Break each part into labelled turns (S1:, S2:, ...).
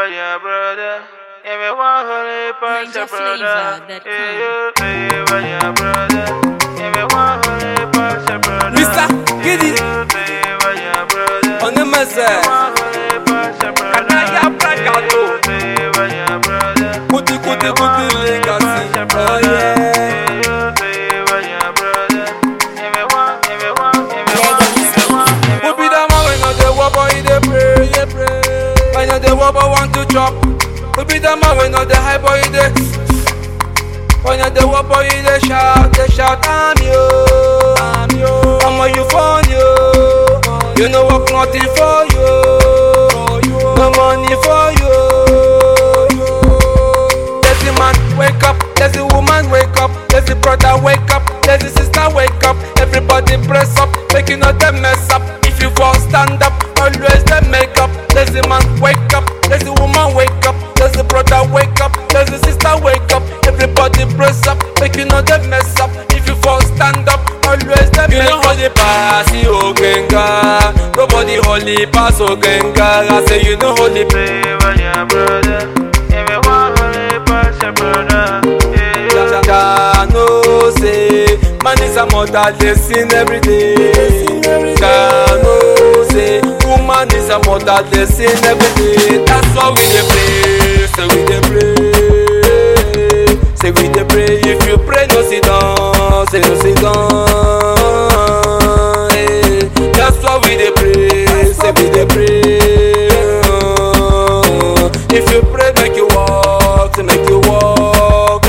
S1: when your brother. Give me 100 pounds, your brother. Hey, when your brother. Give me 100 pounds, your brother.
S2: Mr. Giddy
S1: When your brother.
S2: on the message.
S1: 100 pounds, your brother.
S2: Anaya Pragato.
S1: When your brother.
S2: Kuti legacy. Oh yeah.
S1: When your brother. Give me one.
S2: Who be the man when you dey walk or you dey pray? When you dey walk or want to chop? Who be the man when you dey hype or you dey? When you dey walk or you dey shout, I'm you. I'm on you for you. You know work nothing for you. No money for you. Let the man wake up, let the woman wake up, let the brother wake up, let the sister wake up. Everybody press up, make you not them mess up. If you fall, stand up, always them make up. Let the man wake up, let the woman wake up, let the brother wake up, let the sister wake up. Everybody press up, make you not them mess up. If you fall, stand up, always them make up. You know holy pass, you Ogenga. Nobody holy pass Ogenga. I say you know holy pass.
S1: When your brother. Give me 100 pounds, your brother.
S2: Jah know say man is a mother, they sin every day. Jah know say woman is a mother, they sin every day. That's why we dey pray, say we dey pray, say we dey pray. If you pray, no sit down, say no sit down. That's why we dey pray, say we dey pray. If you pray, make you walk, say make you walk.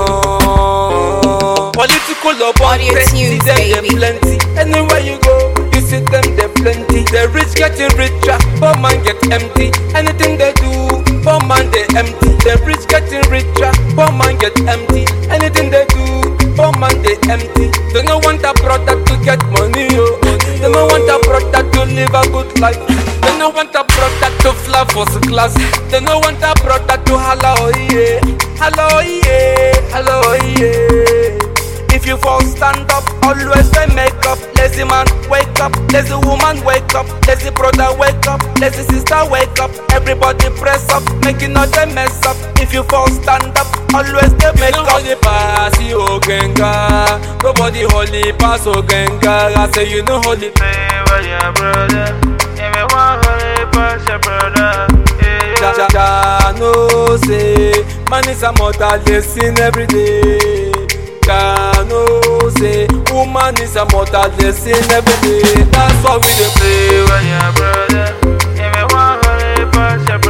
S2: Political opponents, see them they plenty. Anywhere you go, you see them they plenty. The rich getting richer, poor man get empty. Anything they do, poor man they empty. The rich getting richer, poor man get empty. Anything they do, poor man they empty. They don't want a brother to get money, oh. They don't want a brother to live a good life. They don't want a brother to fly first class. They don't want a brother to holla, oh yeah, hello yeah, hello yeah. If you fall, stand up, always they make up. Lazy man, wake up. Lazy woman, wake up. Lazy brother, wake up. Lazy sister, wake up. Everybody press up, making not them mess up. If you fall, stand up, always they make up. Holy pass, you Ogenga. Nobody holy pass Ogenga. I say you know holy.
S1: When your brother. Give me 100 pounds, your brother.
S2: Jah know say man is a mother, they sin every day. Jah know say woman is a mother, they sin every day. That's why we dey pray.
S1: When your brother. Give me 100 pounds, your